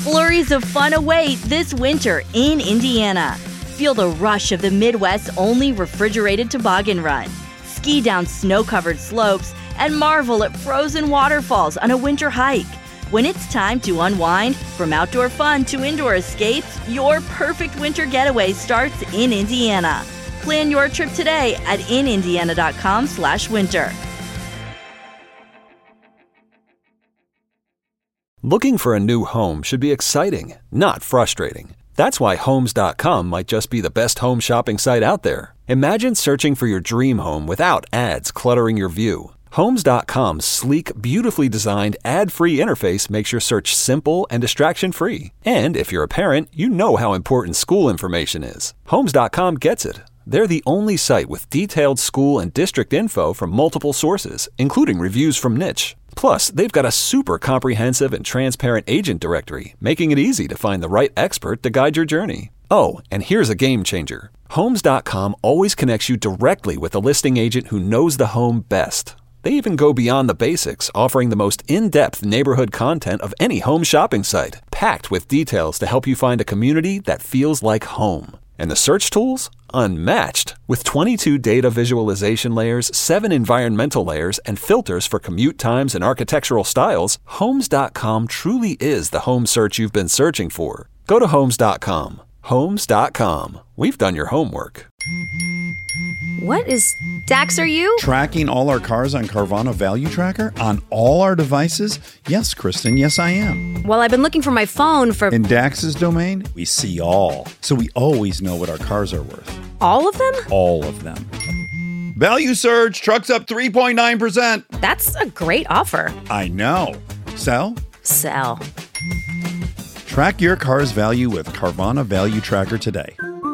Flurries of fun await this winter in Indiana. Feel the rush of the Midwest's only refrigerated toboggan run. Ski down snow-covered slopes and marvel at frozen waterfalls on a winter hike. When it's time to unwind, from outdoor fun to indoor escapes, your perfect winter getaway starts in Indiana. Plan your trip today at inindiana.com/winter. Looking for a new home should be exciting, not frustrating. That's why Homes.com might just be the best home shopping site out there. Imagine searching for your dream home without ads cluttering your view. Homes.com's sleek, beautifully designed, ad-free interface makes your search simple and distraction-free. And if you're a parent, you know how important school information is. Homes.com gets it. They're the only site with detailed school and district info from multiple sources, including reviews from Niche. Plus, they've got a super comprehensive and transparent agent directory, making it easy to find the right expert to guide your journey. Oh, and here's a game changer. Homes.com always connects you directly with a listing agent who knows the home best. They even go beyond the basics, offering the most in-depth neighborhood content of any home shopping site, packed with details to help you find a community that feels like home. And the search tools? Unmatched. With 22 data visualization layers, 7 environmental layers, and filters for commute times and architectural styles, Homes.com truly is the home search you've been searching for. Go to Homes.com. Homes.com. We've done your homework. What is Dax, are you? Tracking all our cars on Carvana Value Tracker on all our devices? Yes, Kristen, yes I am. Well, I've been looking for my phone for... In Dax's domain, we see all. So we always know what our cars are worth. All of them? All of them. Value surge, trucks up 3.9%. That's a great offer. I know. Sell? Sell. Track your car's value with Carvana Value Tracker today.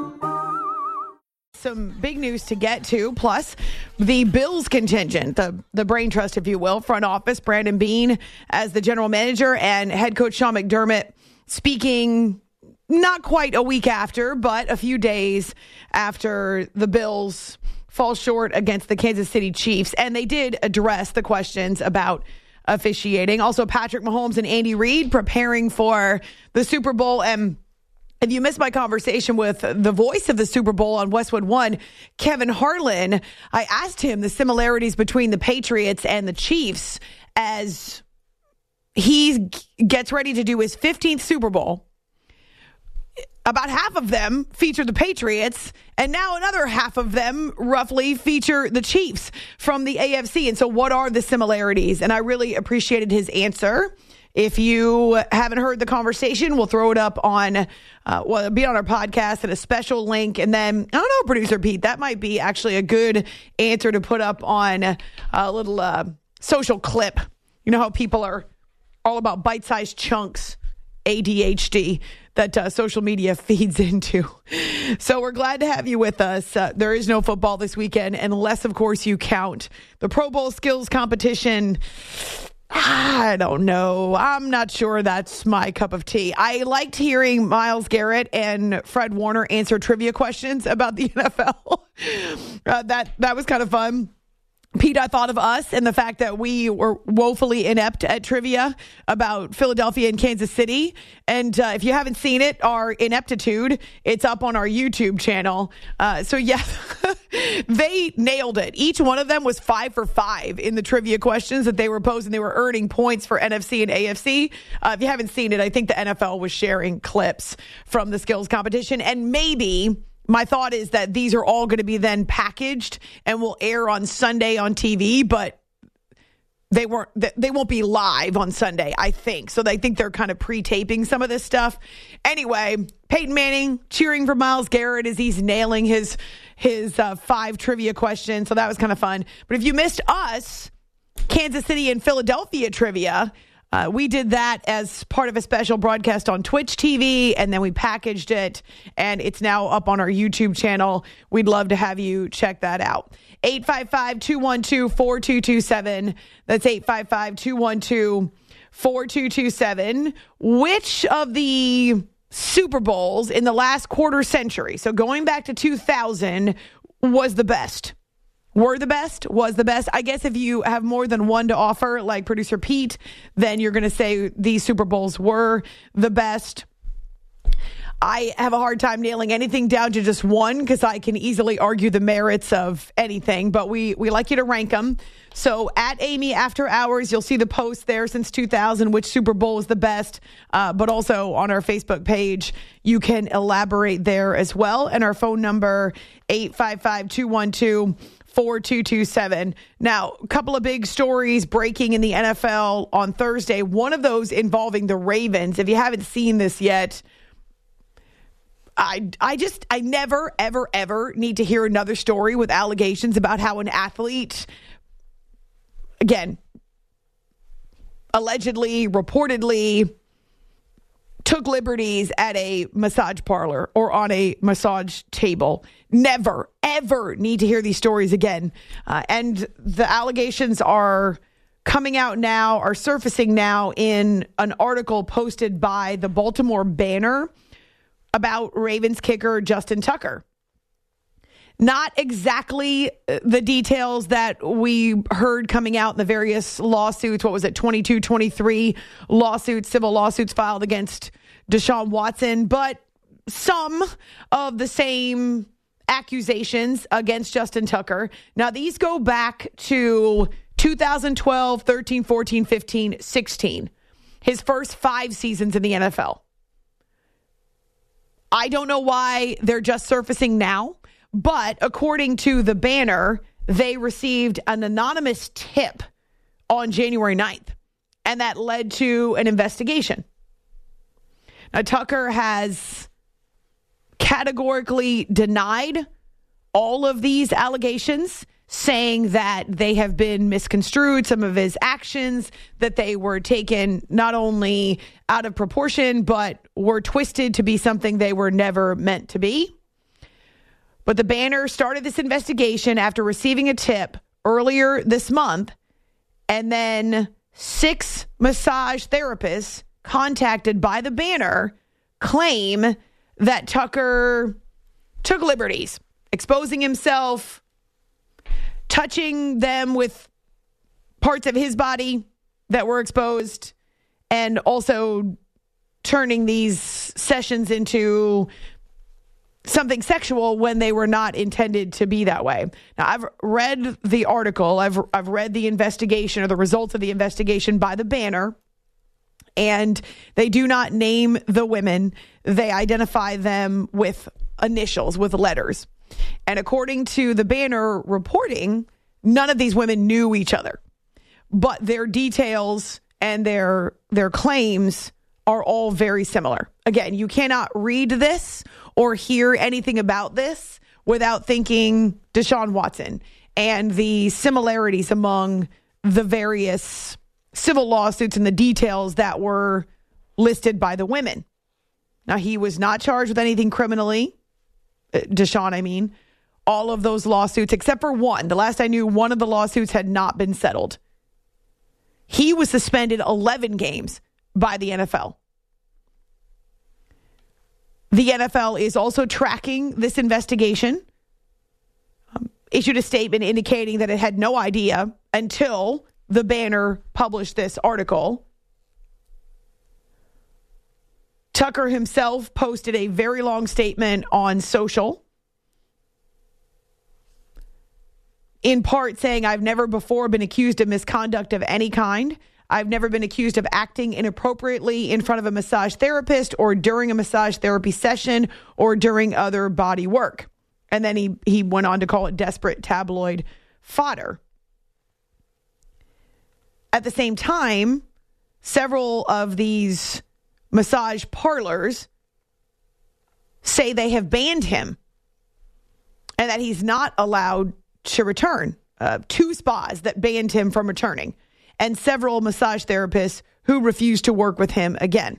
Some big news to get to, plus the Bills contingent, the brain trust, if you will, front office, Brandon Beane as the general manager and head coach Sean McDermott speaking not quite a week after, but a few days after the Bills fall short against the Kansas City Chiefs. And they did address the questions about officiating. Also, Patrick Mahomes and Andy Reid preparing for the Super Bowl. And if you missed my conversation with the voice of the Super Bowl on Westwood One, Kevin Harlan, I asked him the similarities between the Patriots and the Chiefs as he gets ready to do his 15th Super Bowl. About half of them feature the Patriots, and now another half of them roughly feature the Chiefs from the AFC. And so what are the similarities? And I really appreciated his answer. If you haven't heard the conversation, we'll throw it up on, it'll be on our podcast at a special link. And then, I don't know, Producer Pete, that might be actually a good answer to put up on a little social clip. You know how people are all about bite-sized chunks, ADHD, that social media feeds into. So we're glad to have you with us. There is no football this weekend, unless, of course, you count the Pro Bowl skills competition. I don't know. I'm not sure that's my cup of tea. I liked hearing Myles Garrett and Fred Warner answer trivia questions about the NFL. That was kind of fun. Pete, I thought of us and the fact that we were woefully inept at trivia about Philadelphia and Kansas City. And if you haven't seen it, our ineptitude, it's up on our YouTube channel. So yeah, they nailed it. Each one of them was 5 for 5 in the trivia questions that they were posing. They were earning points for NFC and AFC. If you haven't seen it, I think the NFL was sharing clips from the skills competition. And maybe... my thought is that these are all going to be then packaged and will air on Sunday on TV, but they won't be live on Sunday, I think. So I think they're kind of pre-taping some of this stuff. Anyway, Peyton Manning cheering for Myles Garrett as he's nailing his 5 trivia questions. So that was kind of fun. But if you missed us, Kansas City and Philadelphia trivia, we did that as part of a special broadcast on Twitch TV, and then we packaged it, and it's now up on our YouTube channel. We'd love to have you check that out. 855-212-4227. That's 855-212-4227. Which of the Super Bowls in the last quarter century, so going back to 2000, was the best? were the best, was the best. I guess if you have more than one to offer, like producer Pete, then you're going to say these Super Bowls were the best. I have a hard time nailing anything down to just one because I can easily argue the merits of anything, but we like you to rank them. So at Amy After Hours, you'll see the post there since 2000, which Super Bowl is the best, but also on our Facebook page, you can elaborate there as well. And our phone number, 855-212-4227. Now, a couple of big stories breaking in the NFL on Thursday. One of those involving the Ravens. If you haven't seen this yet, I never, ever, ever need to hear another story with allegations about how an athlete, again, allegedly, reportedly, took liberties at a massage parlor or on a massage table. Never, ever need to hear these stories again. And the allegations are coming out now, are surfacing now in an article posted by the Baltimore Banner about Ravens kicker Justin Tucker. Not exactly the details that we heard coming out in the various lawsuits. What was it? 22, 23 lawsuits, civil lawsuits filed against Deshaun Watson, but some of the same accusations against Justin Tucker. Now, these go back to 2012, 13, 14, 15, 16. His first 5 seasons in the NFL. I don't know why they're just surfacing now, but according to the Banner, they received an anonymous tip on January 9th, and that led to an investigation. Now, Tucker has categorically denied all of these allegations, saying that they have been misconstrued, some of his actions, that they were taken not only out of proportion, but were twisted to be something they were never meant to be. But the Banner started this investigation after receiving a tip earlier this month, and then 6 massage therapists contacted by the Banner claim that Tucker took liberties, exposing himself, touching them with parts of his body that were exposed, and also turning these sessions into something sexual when they were not intended to be that way. Now, I've read the article. I've read the investigation or the results of the investigation by the Banner, and they do not name the women. They identify them with initials, with letters. And according to the Banner reporting, none of these women knew each other. But their details and their claims are all very similar. Again, you cannot read this or hear anything about this without thinking Deshaun Watson and the similarities among the various civil lawsuits and the details that were listed by the women. Now, he was not charged with anything criminally. Deshaun, I mean. All of those lawsuits, except for one. The last I knew, one of the lawsuits had not been settled. He was suspended 11 games by the NFL. The NFL is also tracking this investigation. Issued a statement indicating that it had no idea until the Banner published this article. Tucker himself posted a very long statement on social, in part saying, "I've never before been accused of misconduct of any kind. I've never been accused of acting inappropriately in front of a massage therapist or during a massage therapy session or during other body work." And then he went on to call it desperate tabloid fodder. At the same time, several of these massage parlors say they have banned him and that he's not allowed to return. 2 spas that banned him from returning, and several massage therapists who refused to work with him again.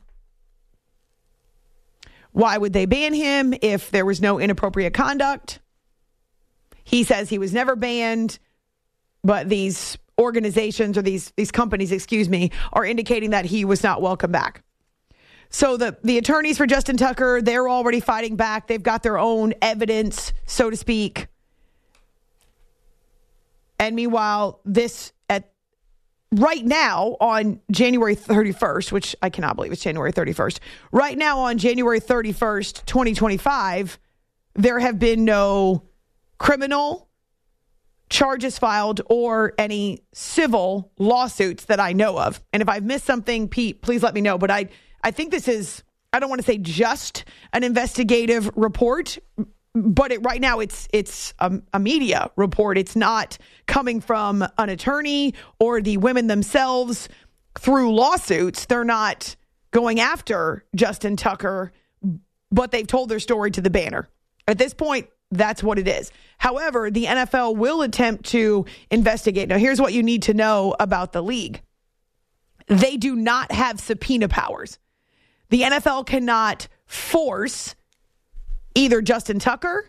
Why would they ban him if there was no inappropriate conduct? He says he was never banned, but these organizations or these companies, are indicating that he was not welcome back. So the attorneys for Justin Tucker, they're already fighting back. They've got their own evidence, so to speak. And meanwhile, right now on January 31st, which I cannot believe it's January 31st, right now on January 31st, 2025, there have been no criminal charges filed or any civil lawsuits that I know of. And if I've missed something, Pete, please let me know. But I think this is, I don't want to say just an investigative report, but right now it's a media report. It's not coming from an attorney or the women themselves through lawsuits. They're not going after Justin Tucker, but they've told their story to the Banner. At this point, that's what it is. However, the NFL will attempt to investigate. Now, here's what you need to know about the league. They do not have subpoena powers. The NFL cannot force either Justin Tucker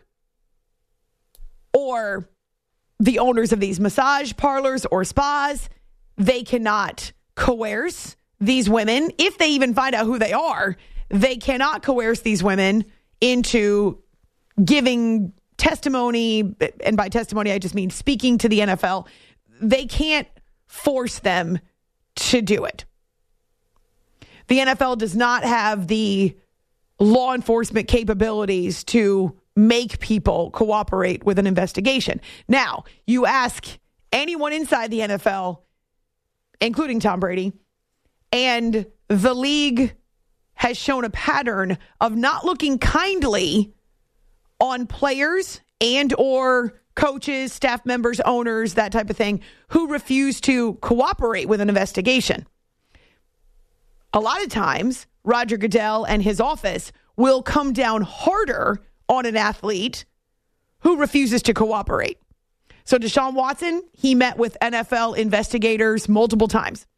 or the owners of these massage parlors or spas. They cannot coerce these women. If they even find out who they are, they cannot coerce these women into giving testimony. And by testimony, I just mean speaking to the NFL. They can't force them to do it. The NFL does not have the law enforcement capabilities to make people cooperate with an investigation. Now, you ask anyone inside the NFL, including Tom Brady, and the league has shown a pattern of not looking kindly on players and or coaches, staff members, owners, that type of thing, who refuse to cooperate with an investigation. A lot of times, Roger Goodell and his office will come down harder on an athlete who refuses to cooperate. So Deshaun Watson, he met with NFL investigators multiple times.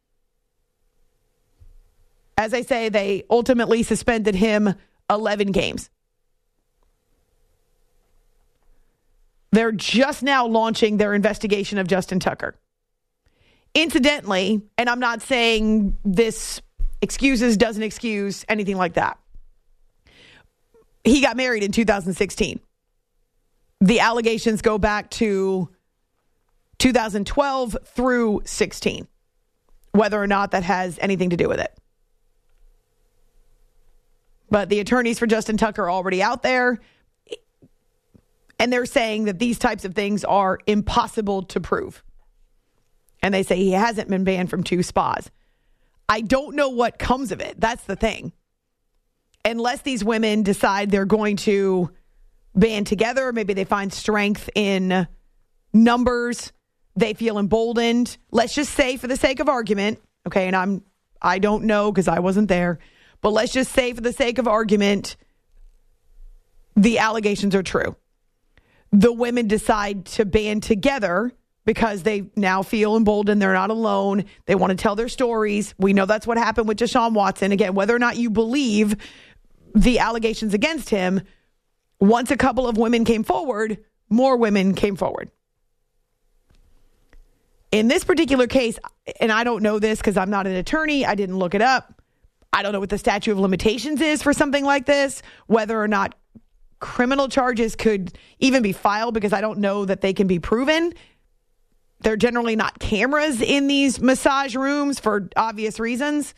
As I say, they ultimately suspended him 11 games. They're just now launching their investigation of Justin Tucker. Incidentally, and I'm not saying this doesn't excuse anything like that. He got married in 2016. The allegations go back to 2012 through 16, whether or not that has anything to do with it. But the attorneys for Justin Tucker are already out there, and they're saying that these types of things are impossible to prove. And they say he hasn't been banned from 2 spas. I don't know what comes of it. That's the thing. Unless these women decide they're going to band together, maybe they find strength in numbers, they feel emboldened. Let's just say, for the sake of argument, okay, and I don't know because I wasn't there, but let's just say for the sake of argument, the allegations are true. The women decide to band together because they now feel emboldened. They're not alone. They want to tell their stories. We know that's what happened with Deshaun Watson. Again, whether or not you believe the allegations against him, once a couple of women came forward, more women came forward. In this particular case, and I don't know this because I'm not an attorney, I didn't look it up. I don't know what the statute of limitations is for something like this, whether or not criminal charges could even be filed, because I don't know that they can be proven. There are generally not cameras in these massage rooms for obvious reasons.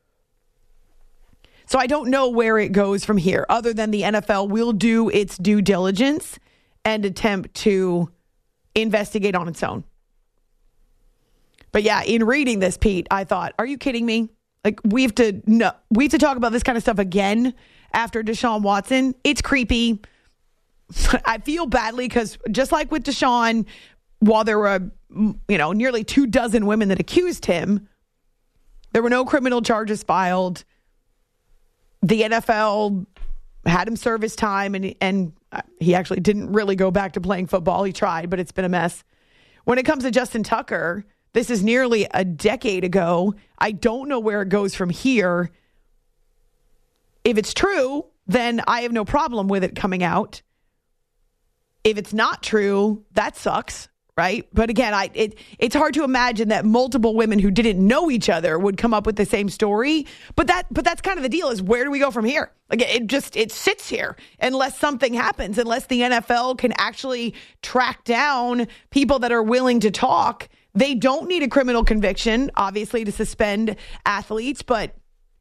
So I don't know where it goes from here, other than the NFL will do its due diligence and attempt to investigate on its own. But yeah, in reading this, Pete, I thought, are you kidding me? Like, we have to talk about this kind of stuff again after Deshaun Watson. It's creepy. I feel badly because just like with Deshaun, while there were, nearly 24 women that accused him, there were no criminal charges filed. The NFL had him serve his time, and he actually didn't really go back to playing football. He tried, but it's been a mess. When it comes to Justin Tucker, this is nearly a decade ago. I don't know where it goes from here. If it's true, then I have no problem with it coming out. If it's not true, that sucks, right? But again, it's hard to imagine that multiple women who didn't know each other would come up with the same story. But that's kind of the deal, is where do we go from here? Like it sits here unless something happens, unless the NFL can actually track down people that are willing to talk. They don't need a criminal conviction, obviously, to suspend athletes, but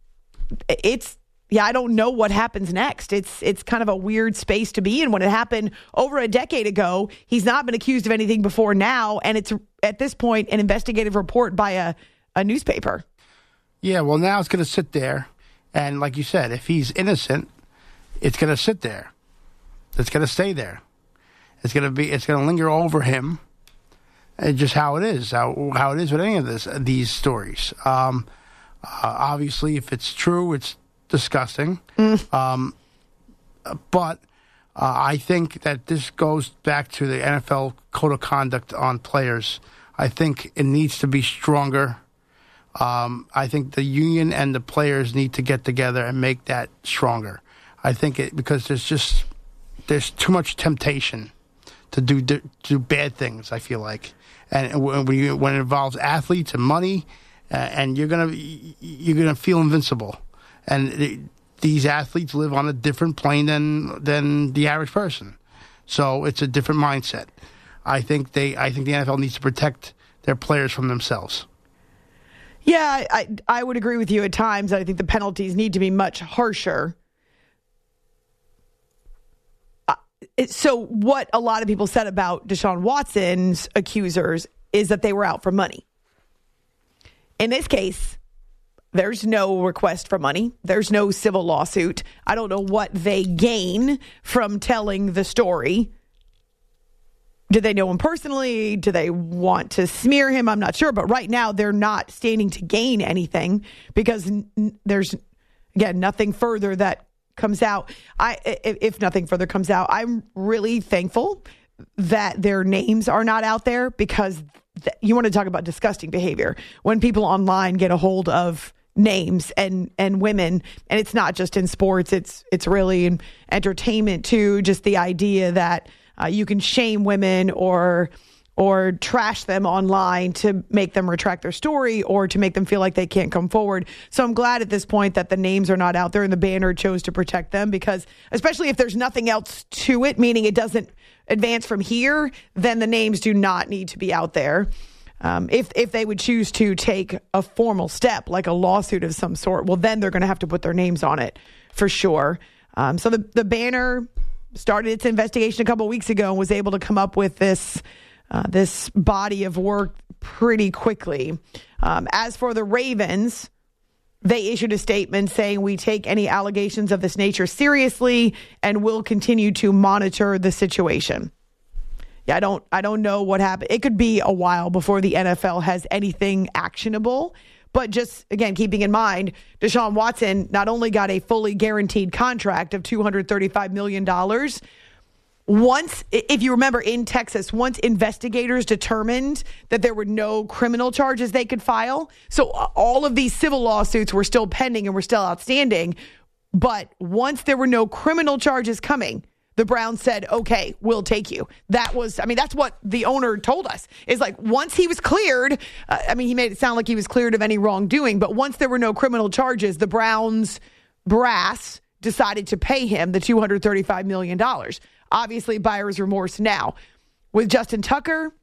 I don't know what happens next. It's kind of a weird space to be in. When it happened over a decade ago, he's not been accused of anything before now, and it's at this point an investigative report by a newspaper. Yeah, well, now it's going to sit there, and like you said, if he's innocent, it's going to sit there. It's going to stay there. It's going to linger over him. It's just how it is. How it is with any of these stories. Obviously, if it's true, it's disgusting. But I think that this goes back to the NFL code of conduct on players. I think it needs to be stronger. I think the union and the players need to get together and make that stronger. I think because there's too much temptation to do bad things, I feel like. And when it involves athletes and money, and you're gonna feel invincible. And these athletes live on a different plane than the average person, so it's a different mindset. I think the NFL needs to protect their players from themselves. Yeah, I would agree with you at times. I think the penalties need to be much harsher. So what a lot of people said about Deshaun Watson's accusers is that they were out for money. In this case, there's no request for money. There's no civil lawsuit. I don't know what they gain from telling the story. Do they know him personally? Do they want to smear him? I'm not sure. But right now, they're not standing to gain anything because there's, again, nothing further that comes out. If nothing further comes out, I'm really thankful that their names are not out there, because you want to talk about disgusting behavior. When people online get a hold of names and women, and it's not just in sports, it's really in entertainment too. Just the idea that you can shame women or trash them online to make them retract their story or to make them feel like they can't come forward. So I'm glad at this point that the names are not out there and the banner chose to protect them, because especially if there's nothing else to it, meaning it doesn't advance from here, then the names do not need to be out there. If they would choose to take a formal step like a lawsuit of some sort, well, then they're going to have to put their names on it for sure. So the banner started its investigation a couple of weeks ago and was able to come up with this body of work pretty quickly. As for the Ravens, they issued a statement saying, "We take any allegations of this nature seriously and will continue to monitor the situation." Yeah, I don't know what happened. It could be a while before the NFL has anything actionable. But just, again, keeping in mind, Deshaun Watson not only got a fully guaranteed contract of $235 million, once, if you remember, in Texas, once investigators determined that there were no criminal charges they could file, so all of these civil lawsuits were still pending and were still outstanding. But once there were no criminal charges coming, the Browns said, okay, we'll take you. That's what the owner told us. Is like, once he was cleared, he made it sound like he was cleared of any wrongdoing, but once there were no criminal charges, the Browns brass decided to pay him the $235 million. Obviously, buyer's remorse now. With Justin Tucker,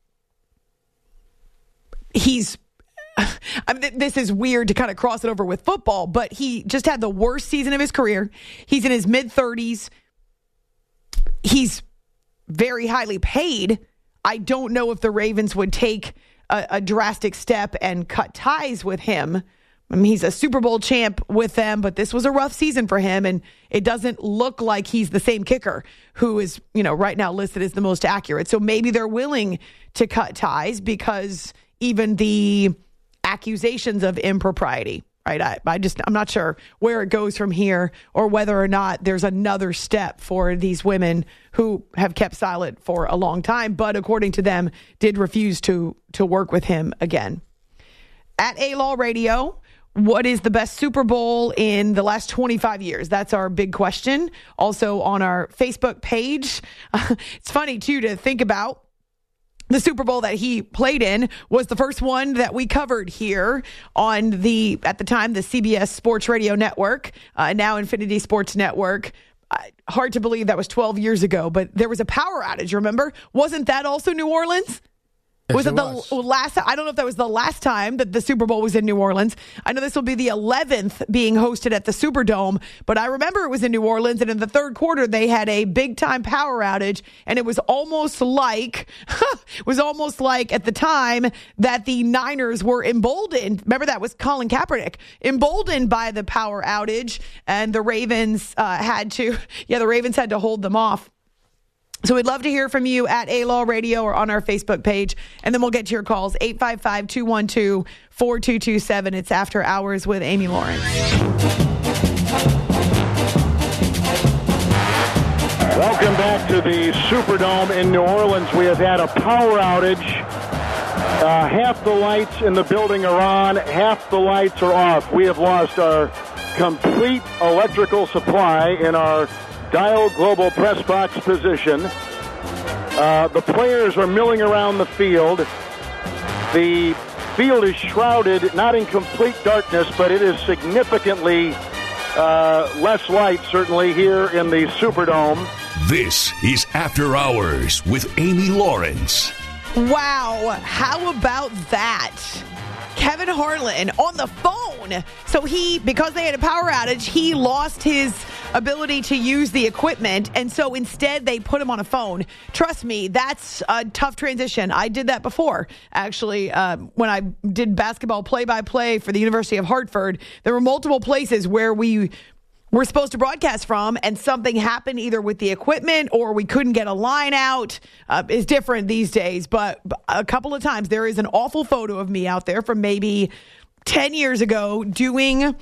this is weird to kind of cross it over with football, but he just had the worst season of his career. He's in his mid-30s. He's very highly paid. I don't know if the Ravens would take a drastic step and cut ties with him. He's a Super Bowl champ with them, but this was a rough season for him, and it doesn't look like he's the same kicker who is, right now listed as the most accurate. So maybe they're willing to cut ties because even the accusations of impropriety, right? I'm not sure where it goes from here or whether or not there's another step for these women who have kept silent for a long time, but according to them, did refuse to work with him again. At A-Law Radio, what is the best Super Bowl in the last 25 years? That's our big question. Also on our Facebook page. It's funny, too, to think about. the Super Bowl that he played in was the first one that we covered here on at the time, the CBS Sports Radio Network, now Infinity Sports Network. Hard to believe that was 12 years ago, but there was a power outage, remember? Wasn't that also New Orleans? Yes, Was it the last? I don't know if that was the last time that the Super Bowl was in New Orleans. I know this will be the 11th being hosted at the Superdome, but I remember it was in New Orleans, and in the third quarter they had a big time power outage, and it was almost like at the time that the Niners were emboldened. Remember, that was Colin Kaepernick, emboldened by the power outage, and the Ravens had to hold them off. So we'd love to hear from you at A-Law Radio or on our Facebook page, and then we'll get to your calls, 855-212-4227. It's After Hours with Amy Lawrence. Welcome back to the Superdome in New Orleans. We have had a power outage. Half the lights in the building are on, half the lights are off. We have lost our complete electrical supply in our Dial Global press box position. The players are milling around the field. The field is shrouded, not in complete darkness, but it is significantly less light, certainly, here in the Superdome. This is After Hours with Amy Lawrence. Wow, how about that? Kevin Harlan on the phone. So because they had a power outage, he lost his ability to use the equipment, and so instead they put him on a phone. Trust me, that's a tough transition. I did that before, actually, when I did basketball play-by-play for the University of Hartford. There were multiple places where we were supposed to broadcast from, and something happened either with the equipment or we couldn't get a line out. It's different these days, but a couple of times there is an awful photo of me out there from maybe 10 years ago doing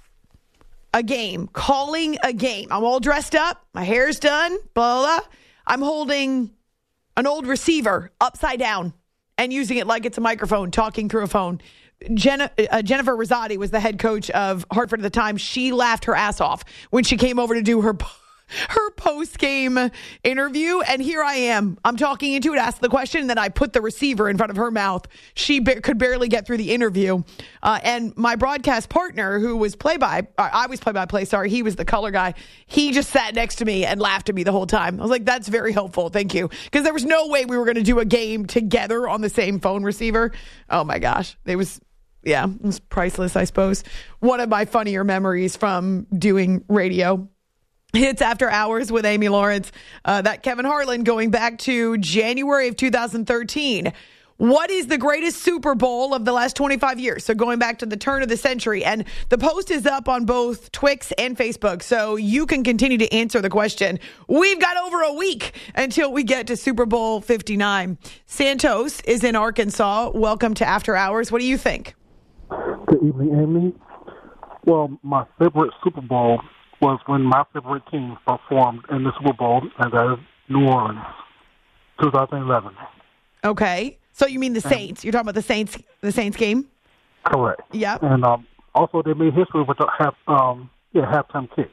a game, calling a game. I'm all dressed up. My hair's done. Blah, blah, blah. I'm holding an old receiver upside down and using it like it's a microphone, talking through a phone. Jennifer Rosati was the head coach of Hartford at the time. She laughed her ass off when she came over to do her post-game interview, and here I am. I'm talking into it, asked the question, and then I put the receiver in front of her mouth. She could barely get through the interview. And my broadcast partner, who was I was play-by-play, sorry, he was the color guy. He just sat next to me and laughed at me the whole time. I was like, that's very helpful, thank you. Because there was no way we were going to do a game together on the same phone receiver. Oh my gosh. It was priceless, I suppose. One of my funnier memories from doing radio. It's After Hours with Amy Lawrence. That Kevin Harlan going back to January of 2013. What is the greatest Super Bowl of the last 25 years? So going back to the turn of the century. And the post is up on both Twix and Facebook, so you can continue to answer the question. We've got over a week until we get to Super Bowl 59. Santos is in Arkansas. Welcome to After Hours. What do you think? Good evening, Amy. Well, my favorite Super Bowl was when my favorite team performed in the Super Bowl, and that is New Orleans, 2011. Okay. So you mean the Saints? You're talking about the Saints game? Correct. Yep. And also they made history with a halftime kick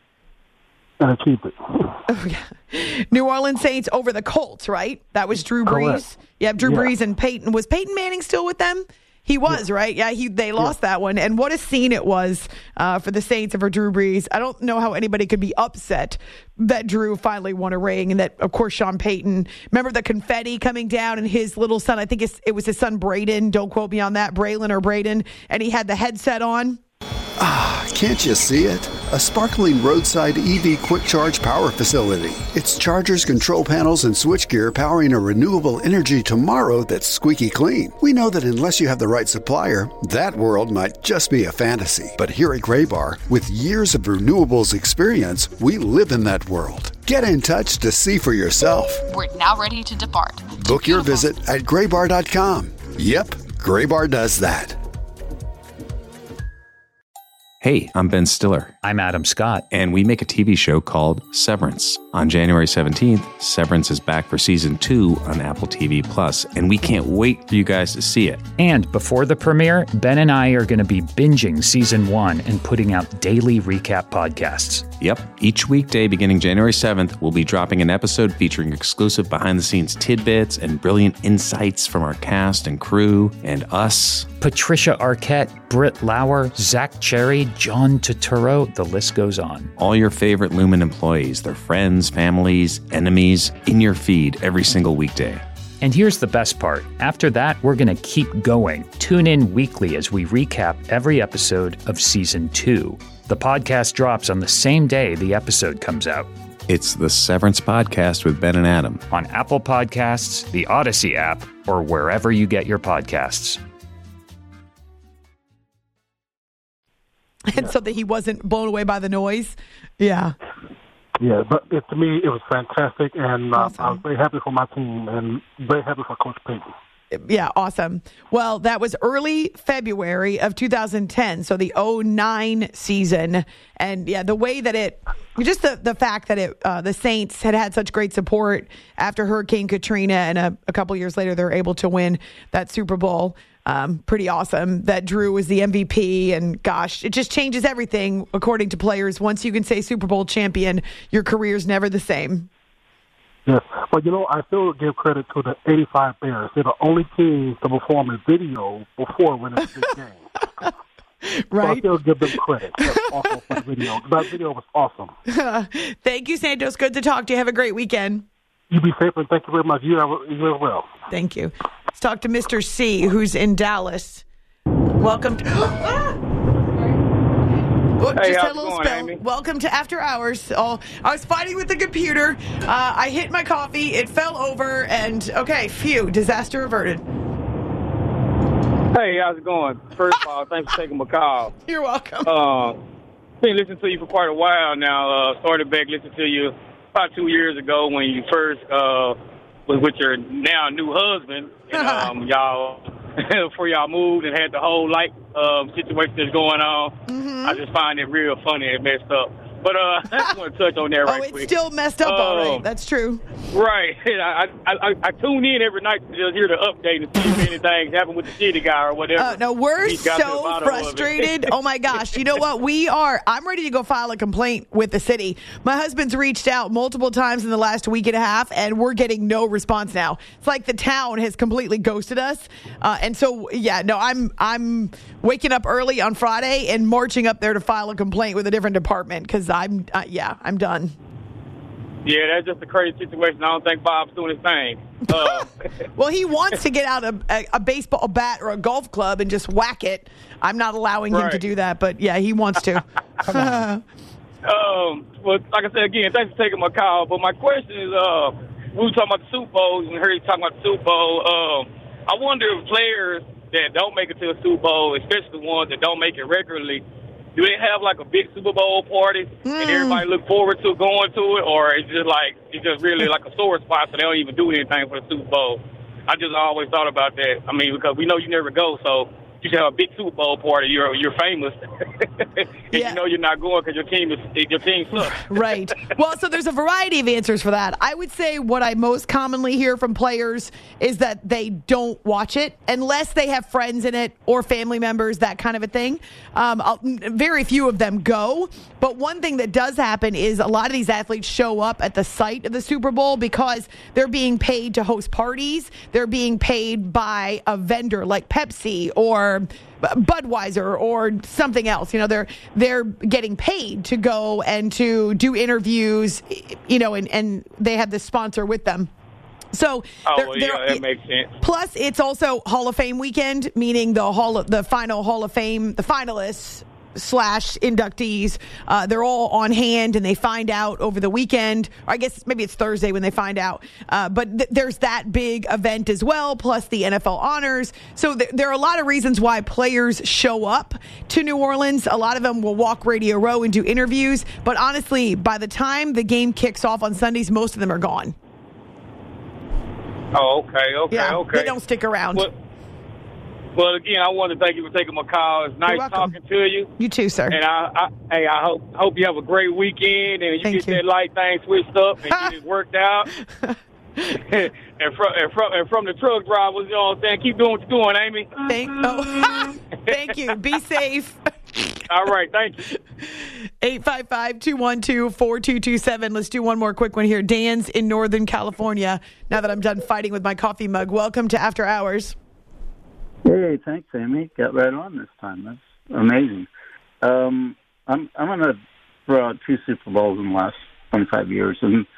and achieved it. Oh, yeah. New Orleans Saints over the Colts, right? That was Drew Brees. Correct. Yeah, Drew Brees and Peyton. Was Peyton Manning still with them? He was, right? Yeah, they lost that one. And what a scene it was for the Saints and for Drew Brees. I don't know how anybody could be upset that Drew finally won a ring and that, of course, Sean Payton. Remember the confetti coming down and his little son, I think it was his son Braden. Don't quote me on that, Braylon or Braden. And he had the headset on. Ah, can't you see it? A sparkling roadside EV quick charge power facility. It's chargers, control panels, and switchgear powering a renewable energy tomorrow that's squeaky clean. We know that unless you have the right supplier, that world might just be a fantasy. But here at Graybar, with years of renewables experience, we live in that world. Get in touch to see for yourself. We're now ready to depart. Book your visit at graybar.com. Yep, Graybar does that. Hey, I'm Ben Stiller. I'm Adam Scott. And we make a TV show called Severance. On January 17th, Severance is back for season 2 on Apple TV+, and we can't wait for you guys to see it. And before the premiere, Ben and I are going to be binging season 1 and putting out daily recap podcasts. Yep. Each weekday beginning January 7th, we'll be dropping an episode featuring exclusive behind-the-scenes tidbits and brilliant insights from our cast and crew and us. Patricia Arquette, Britt Lauer, Zach Cherry, John Turturro, the list goes on. All your favorite Lumen employees, their friends, families, enemies, in your feed every single weekday. And here's the best part. After that, we're going to keep going. Tune in weekly as we recap every episode of Season 2. The podcast drops on the same day the episode comes out. It's the Severance Podcast with Ben and Adam. On Apple Podcasts, the Odyssey app, or wherever you get your podcasts. And so that he wasn't blown away by the noise. Yeah. Yeah, but to me, it was fantastic, and Awesome. I was very happy for my team and very happy for Coach Payton. Yeah, awesome. Well, that was early February of 2010, so the 2009 season. And yeah, the way that just the fact that the Saints had such great support after Hurricane Katrina, and a couple years later, they're able to win that Super Bowl. Pretty awesome that Drew was the MVP, and gosh, it just changes everything according to players. Once you can say Super Bowl champion, your career's never the same. Yes, but I still give credit to the '85 Bears. They're the only team to perform a video before winning a big game. Right. So I still give them credit. That's awesome for the video. That video was awesome. Thank you, Santos. Good to talk to you. Have a great weekend. You be safe, and thank you very much. You as well. Thank you. Let's talk to Mr. C, who's in Dallas. Welcome to... Hey, just how's had a little it going, spill. Amy? Welcome to After Hours. Oh, I was fighting with the computer. I hit my coffee. It fell over. And, okay, phew, disaster averted. Hey, how's it going? First of all, thanks for taking my call. You're welcome. Been listening to you for quite a while now. Started back listening to you about 2 years ago when you first was with your now new husband. And, y'all, before y'all moved and had the whole light situation that's going on. Mm-hmm. I just find it real funny and messed up. But I just want to touch on that right quick. Oh, it's still messed up, all right. That's true. Right. I tune in every night to just hear the update and see if anything's happened with the city guy or whatever. No, we're He's got to the so bottom of it. frustrated. Oh, my gosh. You know what? I'm ready to go file a complaint with the city. My husband's reached out multiple times in the last week and a half, and we're getting no response now. It's like the town has completely ghosted us. And so, yeah, no, I'm waking up early on Friday and marching up there to file a complaint with a different department because I'm done. Yeah, that's just a crazy situation. I don't think Bob's doing his thing. Well, he wants to get out a baseball bat or a golf club and just whack it. I'm not allowing him to do that, but yeah, he wants to. Well, like I said, again, thanks for taking my call. But my question is, we were talking about the Super Bowl, and heard you talking about the Super Bowl. I wonder if players that don't make it to the Super Bowl, especially the ones that don't make it regularly, do they have like a big Super Bowl party and everybody look forward to going to it, or is it just really like a sore spot so they don't even do anything for the Super Bowl? I just always thought about that. I mean, because we know you never go, so you should have a big Super Bowl party. You're famous, and you know you're not going because your team sucks. Right. Well, so there's a variety of answers for that. I would say what I most commonly hear from players is that they don't watch it unless they have friends in it or family members, that kind of a thing. Very few of them go. But one thing that does happen is a lot of these athletes show up at the site of the Super Bowl because they're being paid to host parties. They're being paid by a vendor like Pepsi or Budweiser or something else. You know, they're getting paid to go and to do interviews, you know, and they have this sponsor with them. So that makes sense. Plus, it's also Hall of Fame weekend, meaning the final Hall of Fame, the finalists / inductees, they're all on hand and they find out over the weekend. Or I guess maybe it's Thursday when they find out. But there's that big event as well, plus the NFL honors. So there are a lot of reasons why players show up to New Orleans. A lot of them will walk Radio Row and do interviews. But honestly, by the time the game kicks off on Sundays, most of them are gone. Oh, okay. Yeah, they don't stick around. Well, Well, again, I want to thank you for taking my call. It's nice talking to you. You too, sir. And I hope you have a great weekend and you get that light thing switched up and get it worked out. and from the truck drivers, you know what I'm saying? Keep doing what you're doing, Amy. Thank you. Be safe. All right, thank you. 855-212-4227. Let's do one more quick one here. Dan's in Northern California. Now that I'm done fighting with my coffee mug, welcome to After Hours. Hey, thanks, Amy. Got right on this time. That's amazing. I'm going to throw out 2 Super Bowls in the last 25 years. And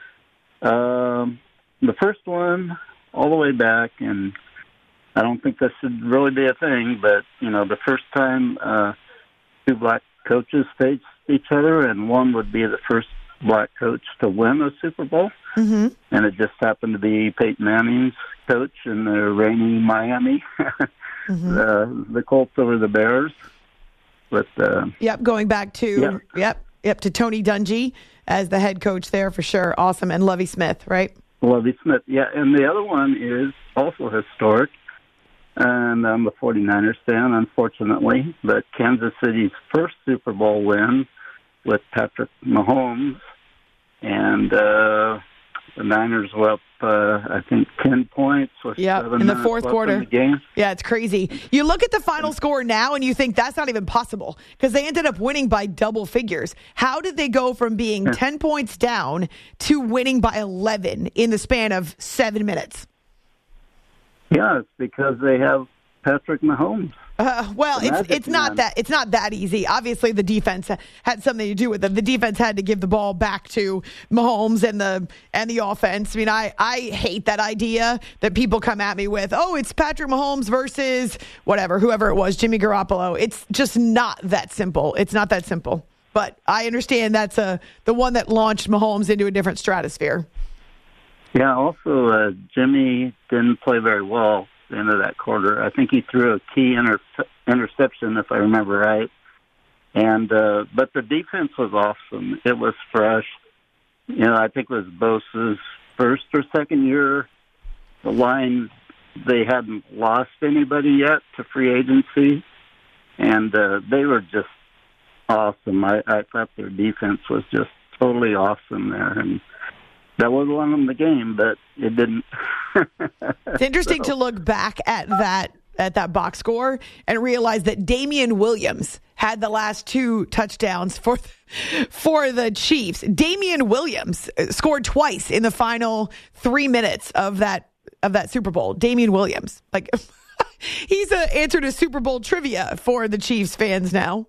the first one, all the way back, and I don't think this should really be a thing, but, the first time 2 black coaches faced each other, and one would be the first black coach to win a Super Bowl. Mm-hmm. And it just happened to be Peyton Manning's coach in the rainy Miami. Mm-hmm. The Colts over the Bears. But going back to to Tony Dungy as the head coach there for sure. Awesome. And Lovie Smith, right? Lovie Smith, yeah. And the other one is also historic. And I'm a 49ers fan, unfortunately. But Kansas City's first Super Bowl win with Patrick Mahomes. And the Niners were up, I think, 10 points with 7 in the fourth quarter. In the game. Yeah, it's crazy. You look at the final score now and you think that's not even possible because they ended up winning by double figures. How did they go from being 10 points down to winning by 11 in the span of 7 minutes? Yeah, it's because they have Patrick Mahomes. It's not that easy. Obviously, the defense had something to do with it. The defense had to give the ball back to Mahomes and the offense. I mean, I hate that idea that people come at me with. Oh, it's Patrick Mahomes versus whoever it was, Jimmy Garoppolo. It's just not that simple. It's not that simple. But I understand that's the one that launched Mahomes into a different stratosphere. Yeah. Also, Jimmy didn't play very well at the end of that quarter. I think he threw a key interception, if I remember right. And but the defense was awesome. It was fresh. I think it was Bosa's first or second year. The line, they hadn't lost anybody yet to free agency, and they were just awesome. I thought their defense was just totally awesome there, and that would have won them the game, but it didn't. It's interesting to look back at that box score and realize that Damian Williams had the last 2 touchdowns for the Chiefs. Damian Williams scored twice in the final 3 minutes of that Super Bowl. Damian Williams, he's an answer to Super Bowl trivia for the Chiefs fans now.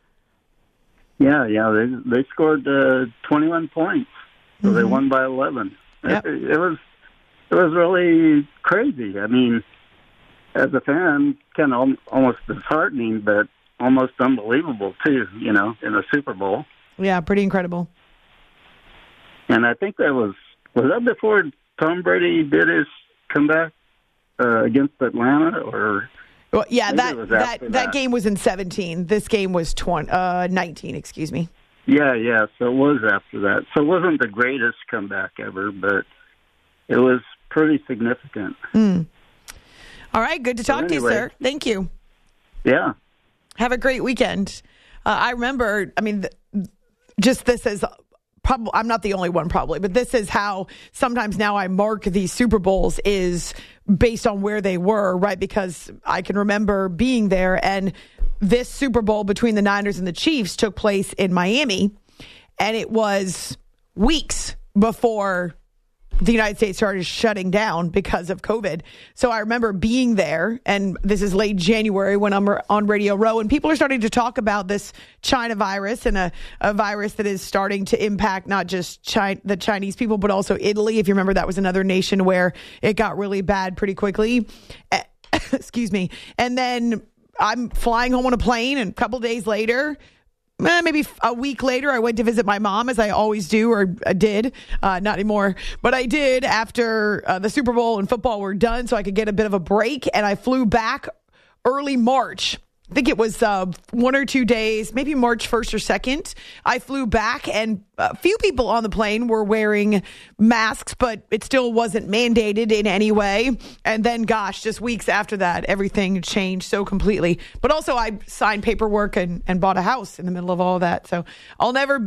Yeah, they scored 21 points. So they won by 11. Yep. It was really crazy. I mean, as a fan, kind of almost disheartening, but almost unbelievable too. In a Super Bowl. Yeah, pretty incredible. And I think that was that before Tom Brady did his comeback against Atlanta, or? Well, yeah, that game was in 17. This game was 19. Excuse me. Yeah, so it was after that. So it wasn't the greatest comeback ever, but it was pretty significant. All right, good to talk to you, sir. Thank you. Yeah. Have a great weekend. I remember, just this is probably, I'm not the only one probably, but this is how sometimes now I mark these Super Bowls is based on where they were, right? Because I can remember being there, and this Super Bowl between the Niners and the Chiefs took place in Miami, and it was weeks before the United States started shutting down because of COVID. So I remember being there, and this is late January when I'm on Radio Row, and people are starting to talk about this China virus, and a virus that is starting to impact not just the Chinese people, but also Italy. If you remember, that was another nation where it got really bad pretty quickly. Excuse me. And then I'm flying home on a plane, and a couple days later, maybe a week later, I went to visit my mom, as I always do, or did. Not anymore, but I did after the Super Bowl and football were done, so I could get a bit of a break. And I flew back early March I think it was 1 or 2 days, maybe March 1st or 2nd. I flew back, and a few people on the plane were wearing masks, but it still wasn't mandated in any way. And then, gosh, just weeks after that, everything changed so completely. But also, I signed paperwork and bought a house in the middle of all of that. So I'll never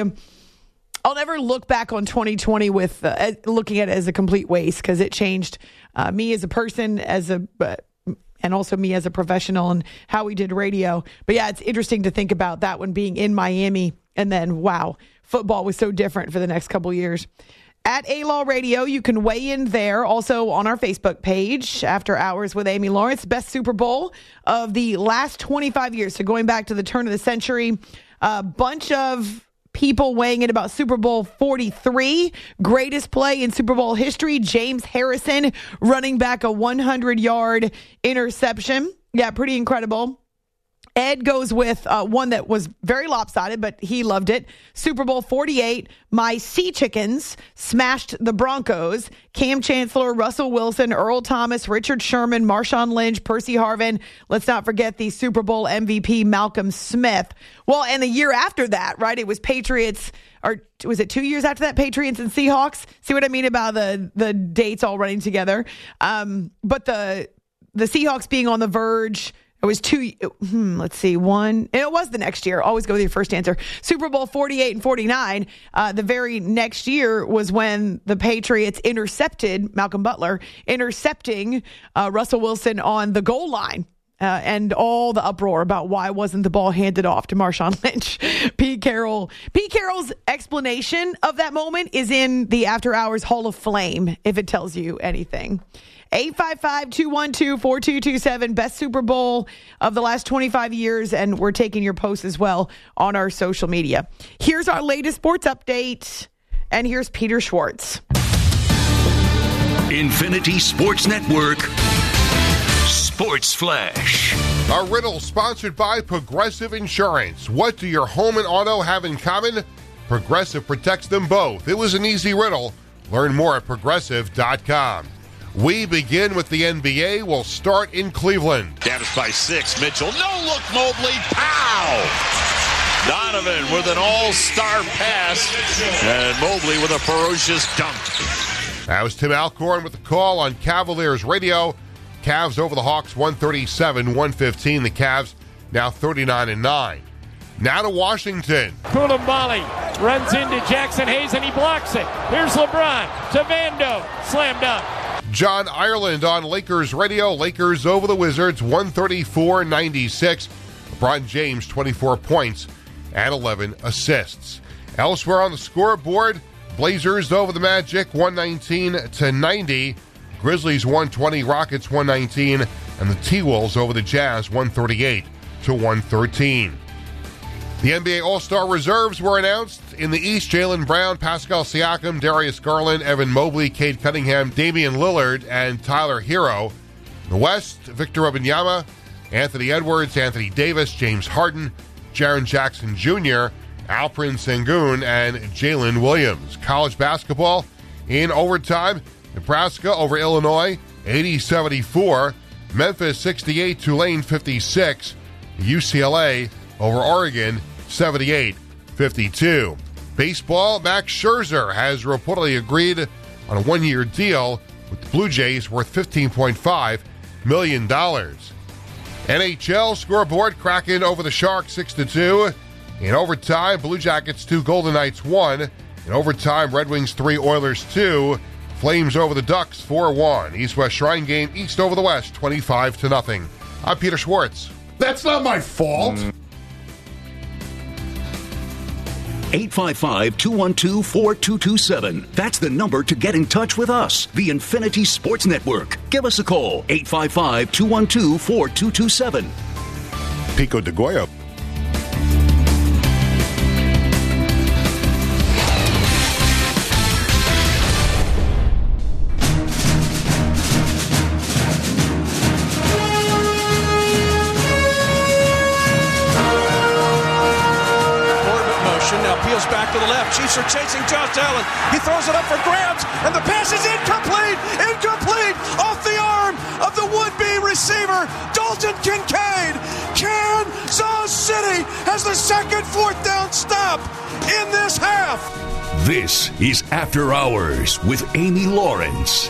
look back on 2020 with looking at it as a complete waste, because it changed me as a person, and also me as a professional, and how we did radio. But yeah, it's interesting to think about that one being in Miami, and then, wow, football was so different for the next couple years. At A-Law Radio, you can weigh in there. Also on our Facebook page, After Hours with Amy Lawrence, best Super Bowl of the last 25 years. So going back to the turn of the century, a bunch of people weighing in about Super Bowl 43, greatest play in Super Bowl history. James Harrison running back a 100-yard interception. Yeah, pretty incredible. Ed goes with one that was very lopsided, but he loved it. Super Bowl 48, my Sea Chickens smashed the Broncos. Cam Chancellor, Russell Wilson, Earl Thomas, Richard Sherman, Marshawn Lynch, Percy Harvin. Let's not forget the Super Bowl MVP, Malcolm Smith. Well, and the year after that, right, it was Patriots, or was it 2 years after that, Patriots and Seahawks? See what I mean about the dates all running together? But the Seahawks being on the verge. It was one. And it was the next year. Always go with your first answer. Super Bowl 48 and 49. The very next year was when the Patriots intercepted Malcolm Butler, intercepting Russell Wilson on the goal line. And all the uproar about why wasn't the ball handed off to Marshawn Lynch. Pete Carroll's explanation of that moment is in the After Hours Hall of Fame, if it tells you anything. 855-212-4227, best Super Bowl of the last 25 years, and we're taking your posts as well on our social media. Here's our latest sports update, and here's Peter Schwartz. Infinity Sports Network, Sports Flash. Our riddle sponsored by Progressive Insurance. What do your home and auto have in common? Progressive protects them both. It was an easy riddle. Learn more at Progressive.com. We begin with the NBA. We'll start in Cleveland. Davis by 6. Mitchell. No look, Mobley. Pow! Donovan with an all-star pass. And Mobley with a ferocious dunk. That was Tim Alcorn with the call on Cavaliers Radio. Cavs over the Hawks 137-115. The Cavs now 39-9. Now to Washington. Koulibaly runs into Jackson Hayes and he blocks it. Here's LeBron to Vando. Slam dunk. John Ireland on Lakers Radio. Lakers over the Wizards 134-96. LeBron James 24 points and 11 assists. Elsewhere on the scoreboard, Blazers over the Magic 119-90. Grizzlies 120, Rockets 119, and the T-Wolves over the Jazz 138-113. The NBA All-Star reserves were announced. In the East, Jaylen Brown, Pascal Siakam, Darius Garland, Evan Mobley, Cade Cunningham, Damian Lillard, and Tyler Hero. In the West, Victor Wembanyama, Anthony Edwards, Anthony Davis, James Harden, Jaren Jackson Jr., Alperen Sengun, and Jalen Williams. College basketball in overtime, Nebraska over Illinois, 80-74. Memphis 68, Tulane 56. UCLA over Oregon, 78-52. Baseball, Max Scherzer has reportedly agreed on a one-year deal with the Blue Jays worth $15.5 million. NHL scoreboard, Kraken over the Sharks 6-2. In overtime, Blue Jackets 2, Golden Knights 1. In overtime, Red Wings 3, Oilers 2. Flames over the Ducks 4-1. East-West Shrine game, East over the West 25-0. I'm Peter Schwartz. That's not my fault. 855-212-4227. That's the number to get in touch with us, the Infinity Sports Network. Give us a call, 855-212-4227. Pico de Goya. Allen now peels back to the left. Chiefs are chasing Josh Allen. He throws it up for grabs, and the pass is incomplete. Incomplete off the arm of the would-be receiver, Dalton Kincaid. Kansas City has the second fourth down stop in this half. This is After Hours with Amy Lawrence.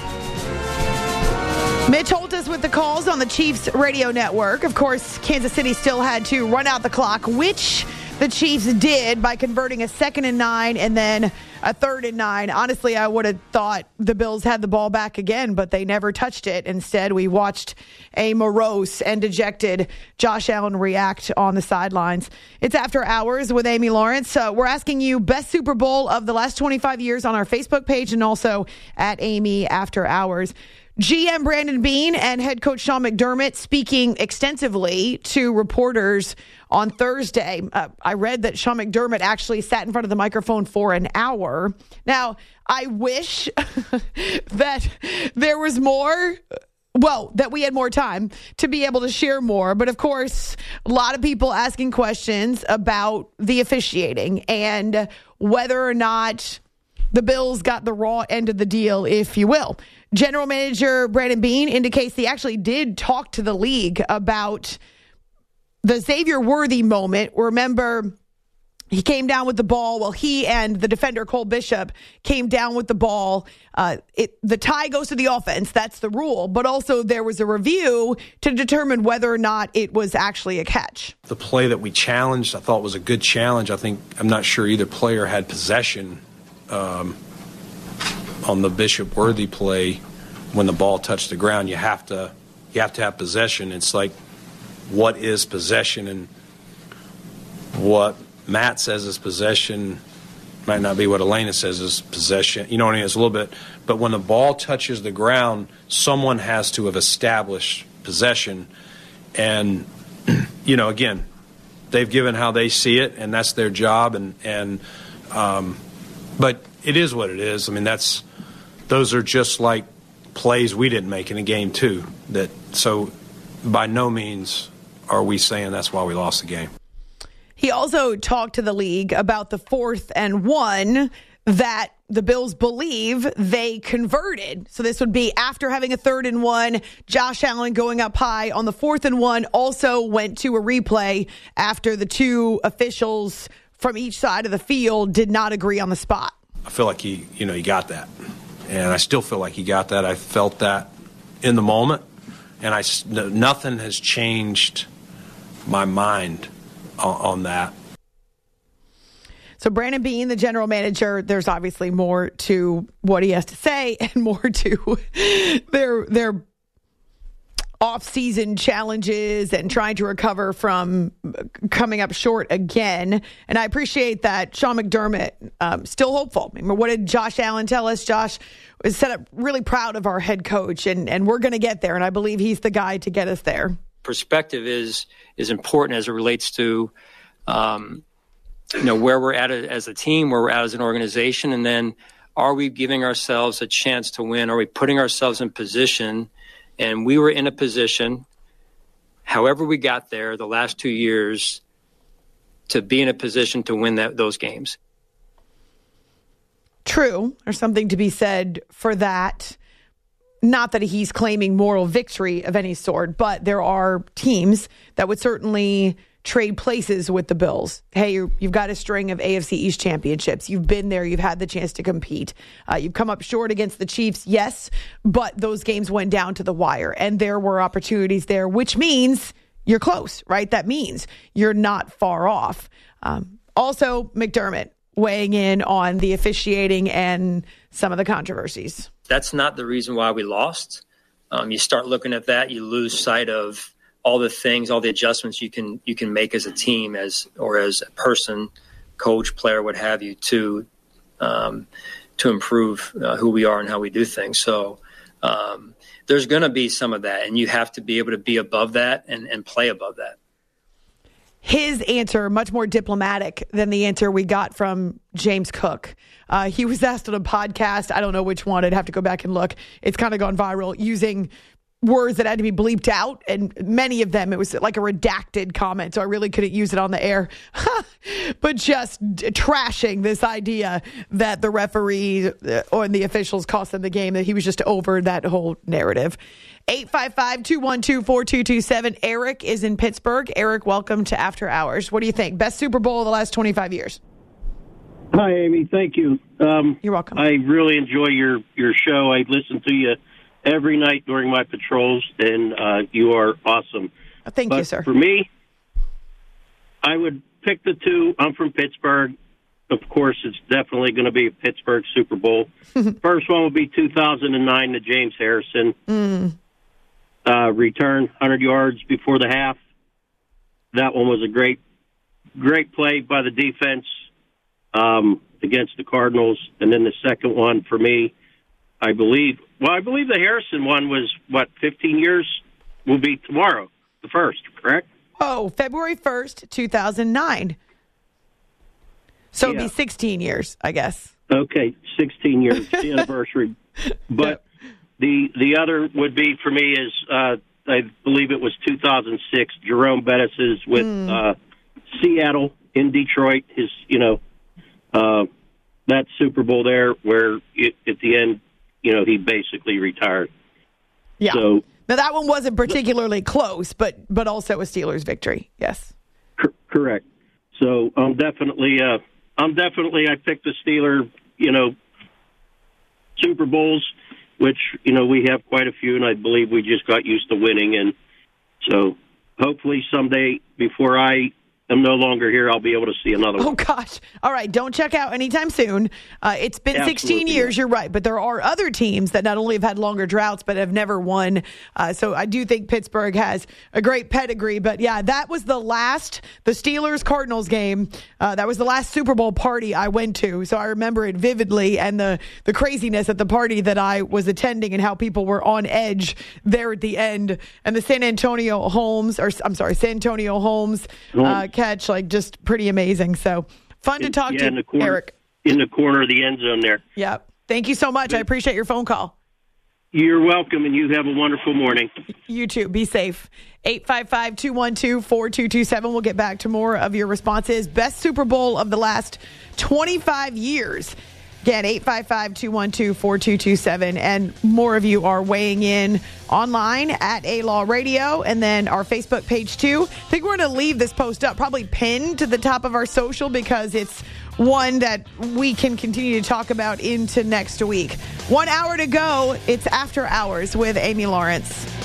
Mitch Holtis with the calls on the Chiefs radio network. Of course, Kansas City still had to run out the clock, which the Chiefs did by converting a 2nd and 9 and then a 3rd and 9. Honestly, I would have thought the Bills had the ball back again, but they never touched it. Instead, we watched a morose and dejected Josh Allen react on the sidelines. It's After Hours with Amy Lawrence. We're asking you best Super Bowl of the last 25 years on our Facebook page and also at Amy After Hours. GM Brandon Beane and head coach Sean McDermott speaking extensively to reporters on Thursday. I read that Sean McDermott actually sat in front of the microphone for an hour. Now, I wish that there was more, that we had more time to be able to share more. But of course, a lot of people asking questions about the officiating and whether or not the Bills got the raw end of the deal, if you will. General Manager Brandon Beane indicates he actually did talk to the league about the Xavier Worthy moment. Remember, he came down with the ball. Well, he and the defender, Cole Bishop, came down with the ball. The tie goes to the offense. That's the rule. But also there was a review to determine whether or not it was actually a catch. The play that we challenged, I thought was a good challenge. I'm not sure either player had possession on the Bishop Worthy play. When the ball touched the ground, you have to have possession. It's like, what is possession? And what Matt says is possession might not be what Elena says is possession. You know what I mean? It's a little bit. But when the ball touches the ground, someone has to have established possession. And, again, they've given how they see it, and that's their job. But it is what it is. I mean, those are just like plays we didn't make in a game too. So by no means are we saying that's why we lost the game. He also talked to the league about the 4th and 1 that the Bills believe they converted. So this would be after having a 3rd and 1, Josh Allen going up high on the 4th and 1 also went to a replay after the two officials from each side of the field did not agree on the spot. I feel like he got that. And I still feel like he got that. I felt that in the moment. And nothing has changed my mind on that. So Brandon Beane, the general manager, there's obviously more to what he has to say and more to their off-season challenges and trying to recover from coming up short again. And I appreciate that Sean McDermott still hopeful. I mean, what did Josh Allen tell us? Josh was set up really proud of our head coach, and we're going to get there. And I believe he's the guy to get us there. Perspective is important as it relates to where we're at as a team, where we're at as an organization, and then are we giving ourselves a chance to win? Are we putting ourselves in position? And we were in a position, however we got there the last 2 years, to be in a position to win those games. True. There's something to be said for that. Not that he's claiming moral victory of any sort, but there are teams that would certainly trade places with the Bills. Hey, you've got a string of AFC East championships. You've been there. You've had the chance to compete. You've come up short against the Chiefs, yes, but those games went down to the wire, and there were opportunities there, which means you're close, right? That means you're not far off. Also, McDermott weighing in on the officiating and some of the controversies. That's not the reason why we lost. You start looking at that, you lose sight of all the things, all the adjustments you can make as a team, as a person, coach, player, what have you, to improve who we are and how we do things. So there's going to be some of that, and you have to be able to be above that and play above that. His answer, much more diplomatic than the answer we got from James Cook. He was asked on a podcast, I don't know which one, I'd have to go back and look. It's kind of gone viral, using words that had to be bleeped out, and many of them, it was like a redacted comment, so I really couldn't use it on the air. But just trashing this idea that the referee or the officials cost them the game, that he was just over that whole narrative. 855-212-4227. Eric is in Pittsburgh. Eric, welcome to After Hours. What do you think? Best Super Bowl of the last 25 years? Hi, Amy. Thank you. You're welcome. I really enjoy your show. I listen to you every night during my patrols, and you are awesome. Thank you, sir. For me, I would pick the two. I'm from Pittsburgh. Of course, it's definitely going to be a Pittsburgh Super Bowl. First one would be 2009, the James Harrison return, 100 yards before the half. That one was a great play by the defense against the Cardinals. And then the second one for me, I believe the Harrison one was, 15 years? Will be tomorrow, the first, correct? Oh, February 1st, 2009. So it'd be 16 years, I guess. Okay, 16 years, the anniversary. But the other would be for me is, I believe it was 2006, Jerome Bettis with Seattle in Detroit. His, that Super Bowl there where at the end, he basically retired. Yeah. So, now, that one wasn't particularly close, but also a Steelers victory. Yes. Correct. So I picked the Steeler, Super Bowls, which, we have quite a few, and I believe we just got used to winning. And so hopefully someday before I am no longer here, I'll be able to see another one. Oh, gosh. All right. Don't check out anytime soon. It's been 16 years. You're right. But there are other teams that not only have had longer droughts, but have never won. So I do think Pittsburgh has a great pedigree. But, yeah, that was the Steelers-Cardinals game. That was the last Super Bowl party I went to. So I remember it vividly, and the craziness at the party that I was attending and how people were on edge there at the end. And the San Antonio Holmes catch, like, just pretty amazing. So fun to talk to, Eric. In the corner of the end zone there. Yeah. Thank you so much. I appreciate your phone call. You're welcome, and you have a wonderful morning. You too. Be safe. 855-212-4227. We'll get back to more of your responses. Best Super Bowl of the last 25 years. Again, 855-212-4227. And more of you are weighing in online at A-Law Radio, and then our Facebook page too. I think we're going to leave this post up, probably pinned to the top of our social, because it's one that we can continue to talk about into next week. 1 hour to go. It's After Hours with Amy Lawrence.